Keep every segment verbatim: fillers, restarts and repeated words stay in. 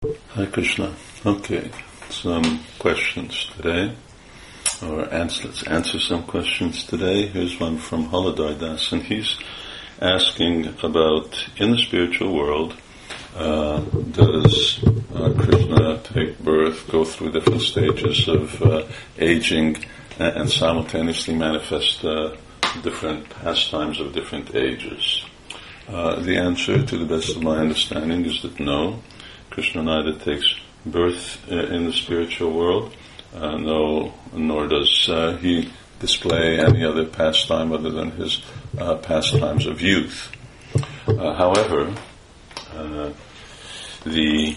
Hare Krishna. Okay, some questions today, or answer, let's answer some questions today. Here's one from Haladar Das, and he's asking about, in the spiritual world, uh, does uh, Krishna take birth, go through different stages of uh, aging, and, and simultaneously manifest uh, different pastimes of different ages? Uh, the answer, to the best of my understanding, is that no. Krishna neither takes birth uh, in the spiritual world, uh, no, nor does uh, he display any other pastime other than his uh, pastimes of youth. Uh, however, uh, the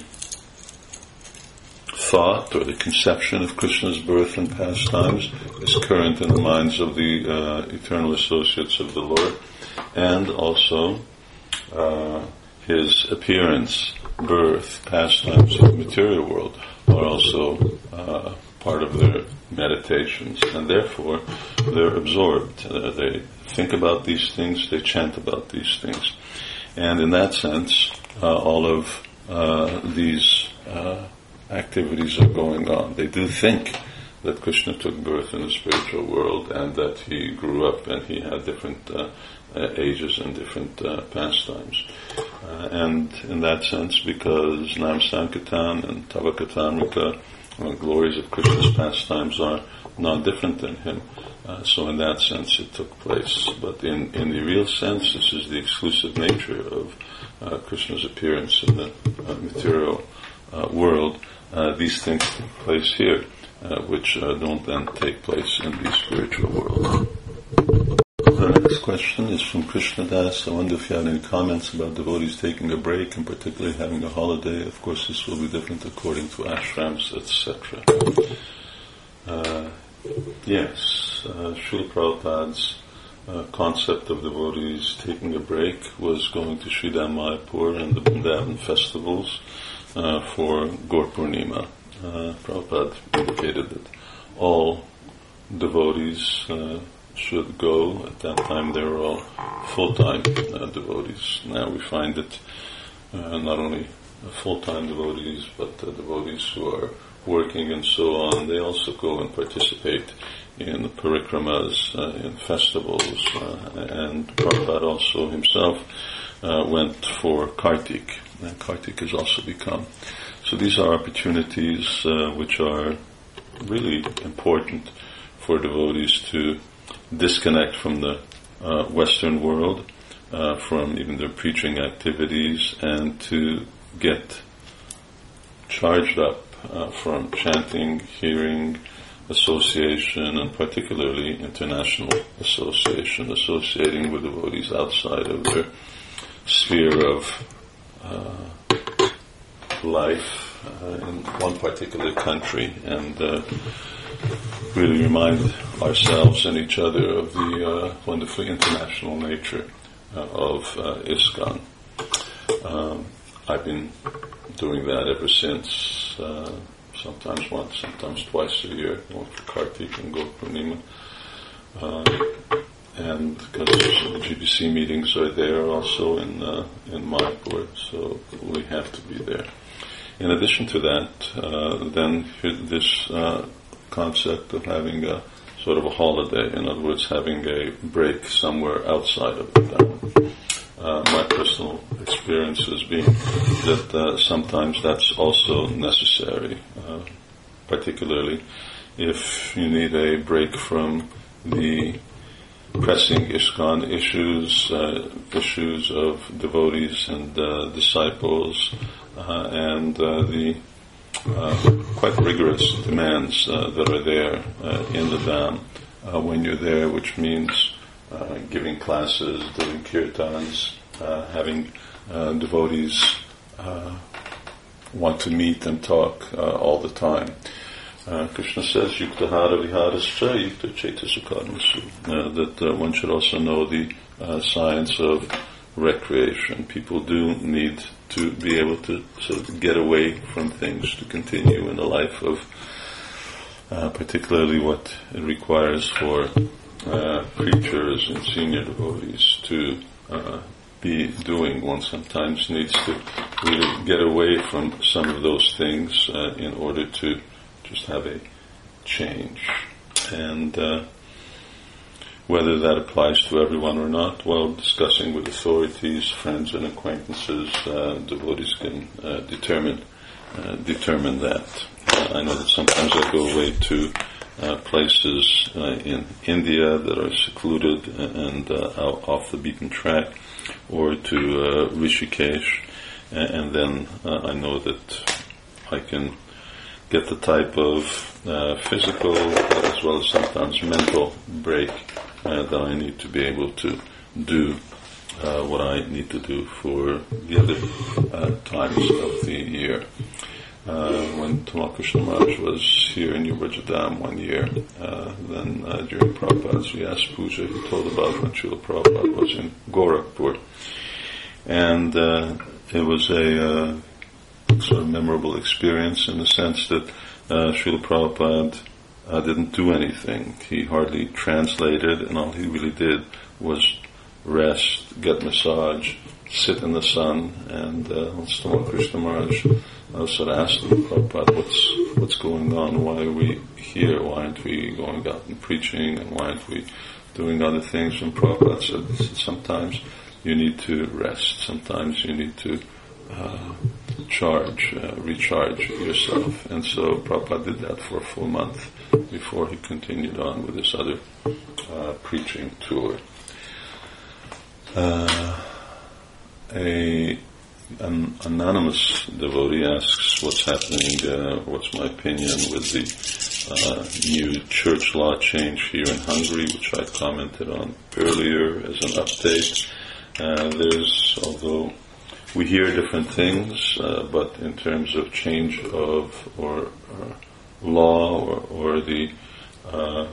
thought or the conception of Krishna's birth and pastimes is current in the minds of the uh, eternal associates of the Lord, and also uh, his appearance, birth, pastimes of the material world are also uh, part of their meditations, and therefore they're absorbed. Uh, they think about these things, they chant about these things. And in that sense, uh, all of uh, these uh, activities are going on. They do think that Krishna took birth in the spiritual world and that he grew up and he had different uh, uh, ages and different uh, pastimes. Uh, and in that sense, because Nam Sankirtan and Tavakatamrika, uh, glories of Krishna's pastimes are non-different than him, uh, so in that sense it took place. But in, in the real sense, this is the exclusive nature of uh, Krishna's appearance in the uh, material uh, world. Uh, these things take place here, uh, which uh, don't then take place in the spiritual world. The next question is from Krishna Das. I wonder if you have any comments about devotees taking a break and particularly having a holiday. Of course, this will be different according to ashrams, et cetera. Uh, yes, uh, Srila Prabhupada's uh, concept of devotees taking a break was going to Sridham Mayapur and the Vrindavan festivals uh, for Gaur Purnima. Uh, Prabhupada indicated that all devotees uh, should go. At that time they were all full-time uh, devotees. Now we find that uh, not only full-time devotees, but uh, devotees who are working and so on, they also go and participate in the parikramas, uh, in festivals, uh, and Prabhupada also himself uh, went for Kartik, and Kartik has also become. So these are opportunities uh, which are really important for devotees to disconnect from the uh, Western world, uh, from even their preaching activities, and to get charged up uh, from chanting, hearing, association, and particularly international association, associating with devotees outside of their sphere of uh, life uh, in one particular country, and uh, really remind ourselves and each other of the uh, wonderfully international nature uh, of uh, ISKCON. Um, I've been doing that ever since, uh, sometimes once, sometimes twice a year, one for Kartik and Gaur Purnima. Uh, and because the G B C meetings are there also in uh, in Mayapur, so we have to be there. In addition to that, uh, then this uh, concept of having a sort of a holiday, in other words, having a break somewhere outside of it. Uh, my personal experience has been that uh, sometimes that's also necessary, uh, particularly if you need a break from the pressing ISKCON issues, uh, issues of devotees and uh, disciples, uh, and uh, the uh, quite rigorous demands uh, that are there uh, in the Dham uh, when you're there, which means uh, giving classes, doing kirtans, uh, having uh, devotees uh, want to meet and talk uh, all the time. Uh, Krishna says, Yukta hara viharascha, yukta chetasukadmasu, uh, that uh, one should also know the uh, science of recreation. People do need to be able to sort of get away from things to continue in a life of uh, particularly what it requires for uh, preachers and senior devotees to uh, be doing. One sometimes needs to really get away from some of those things uh, in order to just have a change. And uh, whether that applies to everyone or not, well, discussing with authorities, friends and acquaintances, uh, devotees can uh, determine uh, determine that. Uh, I know that sometimes I go away to uh, places uh, in India that are secluded and uh, out off the beaten track, or to uh, Rishikesh, and, and then uh, I know that I can get the type of uh, physical as well as sometimes mental break uh, that I need to be able to do uh, what I need to do for the other uh, times of the year. Uh, when Tamal Krishna Maharaj was here in New Brajadam one year, uh, then uh, during Prabhupada's Vyas Puja, he told about when Srila Prabhupada was in Gorakhpur. And uh, it was a uh, sort of memorable experience in the sense that uh, Srila Prabhupada uh, didn't do anything. He hardly translated, and all he really did was rest, get massage, sit in the sun, and uh, Tamal Krishna Maharaj uh, sort of asked him, Prabhupada, what's, what's going on? Why are we here? Why aren't we going out and preaching? And why aren't we doing other things? And Prabhupada said, sometimes you need to rest. Sometimes you need to uh, charge, uh, recharge yourself. And so Prabhupada did that for a full month before he continued on with his other uh, preaching tour. Uh, a an anonymous devotee asks what's happening, uh, what's my opinion with the uh, new church law change here in Hungary, which I commented on earlier as an update. Uh, there's, although we hear different things, uh, but in terms of change of or, or law or, or the uh,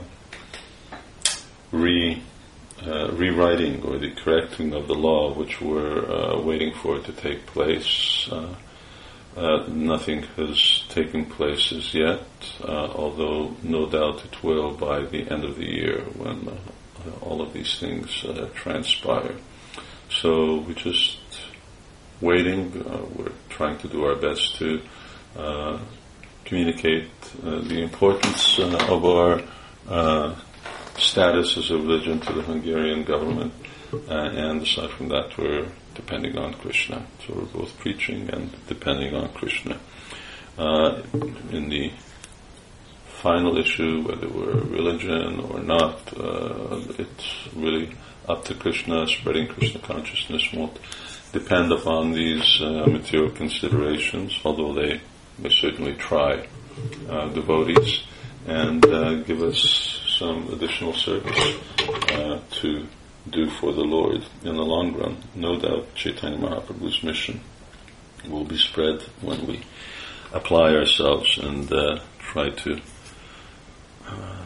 re uh, rewriting or the correcting of the law, which we're uh, waiting for it to take place, uh, uh, nothing has taken place as yet. Uh, although no doubt it will by the end of the year when uh, all of these things uh, transpire. So we're just waiting. Uh, we're trying to do our best to uh, communicate uh, the importance uh, of our uh, status as a religion to the Hungarian government. Uh, and aside from that, we're depending on Krishna. So we're both preaching and depending on Krishna. Uh, in the final issue, whether we're a religion or not, uh, it's really up to Krishna. Spreading Krishna consciousness won't depend upon these uh, material considerations, although they, they certainly try, uh, devotees, and uh, give us some additional service uh, to do for the Lord in the long run. No doubt Chaitanya Mahaprabhu's mission will be spread when we apply ourselves and uh, try to uh,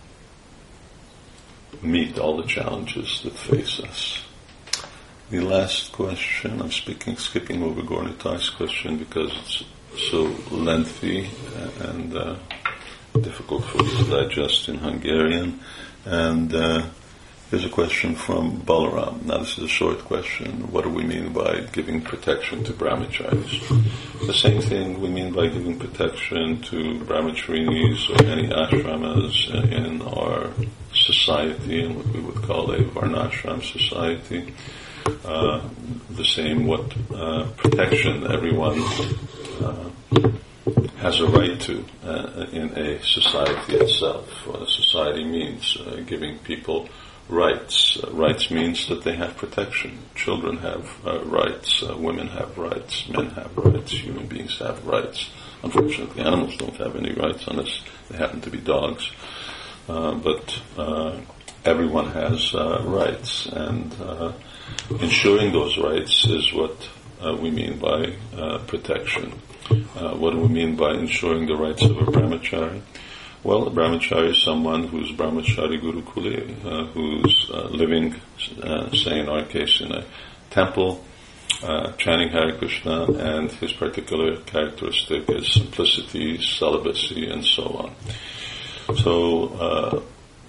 meet all the challenges that face us. The last question, I'm speaking, skipping over Gornitai's question because it's so lengthy and uh, difficult for me to digest in Hungarian. And uh, here's a question from Balaram. Now this is a short question. What do we mean by giving protection to brahmacharis? The same thing we mean by giving protection to brahmacharinis or any ashramas in our society, in what we would call a varnashram society. Uh, the same what uh, protection everyone uh, has a right to uh, in a society itself. What a society means uh, giving people rights. Uh, rights means that they have protection. Children have uh, rights, uh, women have rights, men have rights, human beings have rights. Unfortunately, animals don't have any rights unless they happen to be dogs. Uh, but uh, everyone has uh, rights, and uh, ensuring those rights is what uh, we mean by uh, protection. Uh, what do we mean by ensuring the rights of a brahmachari? Well, a brahmachari is someone who's brahmachari gurukuli, uh, who's uh, living, uh, say in our case, in a temple, uh, chanting Hare Krishna, and his particular characteristic is simplicity, celibacy, and so on. So, uh,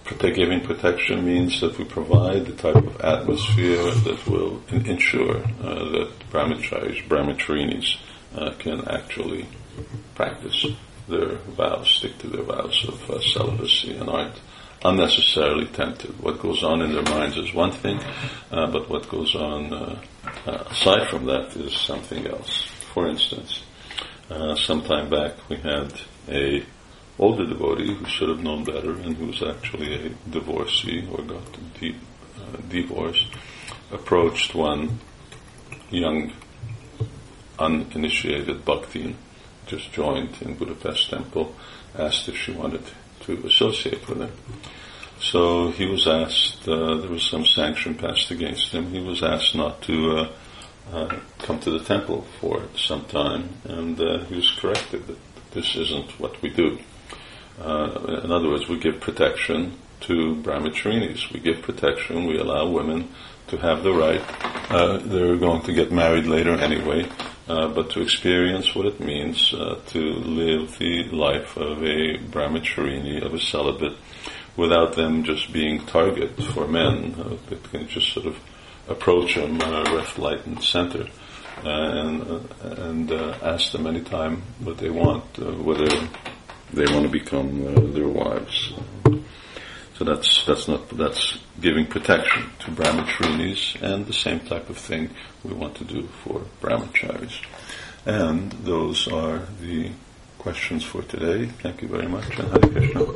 prote- giving protection means that we provide the type of atmosphere that will ensure uh, that brahmacharis, brahmacharinis uh, can actually practice their vows, stick to their vows of uh, celibacy and aren't unnecessarily tempted. What goes on in their minds is one thing, uh, but what goes on uh, uh, aside from that is something else. For instance, uh, some time back we had a older devotee who should have known better and who was actually a divorcee or got de- uh, divorced, approached one young uninitiated bhaktin, just joined in Budapest temple, asked if she wanted to associate with him. So he was asked, uh, there was some sanction passed against him, he was asked not to uh, uh, come to the temple for some time, and uh, he was corrected that this isn't what we do. Uh, in other words, we give protection to brahmacharinis. We give protection, we allow women to have the right, uh, they're going to get married later anyway, uh, but to experience what it means uh, to live the life of a brahmacharini, of a celibate, without them just being target for men uh, that can just sort of approach them uh, left, right, and center, uh, and, uh, and uh, ask them anytime what they want, uh, whether they want to become uh, their wives. So that's that's not that's giving protection to brahmacharinis, and the same type of thing we want to do for brahmacharis. And those are the questions for today. Thank you very much, and Hare Krishna.